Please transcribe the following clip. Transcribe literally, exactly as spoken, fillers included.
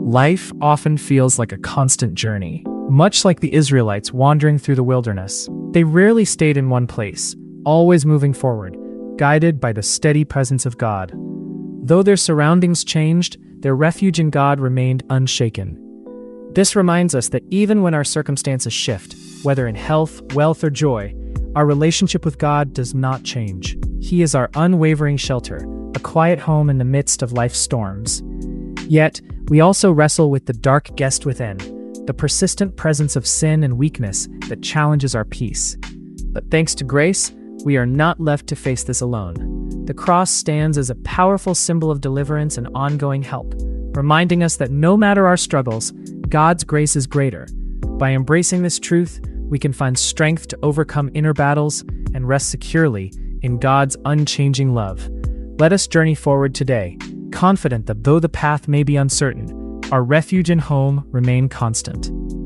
Life often feels like a constant journey. Much like the Israelites wandering through the wilderness, they rarely stayed in one place, always moving forward, guided by the steady presence of God. Though their surroundings changed, their refuge in God remained unshaken. This reminds us that even when our circumstances shift, whether in health, wealth, or joy, our relationship with God does not change. He is our unwavering shelter, a quiet home in the midst of life's storms. Yet, we also wrestle with the dark guest within, the persistent presence of sin and weakness that challenges our peace. But thanks to grace, we are not left to face this alone. The cross stands as a powerful symbol of deliverance and ongoing help, reminding us that no matter our struggles, God's grace is greater. By embracing this truth, we can find strength to overcome inner battles and rest securely in God's unchanging love. Let us journey forward today, confident that though the path may be uncertain, our refuge and home remain constant.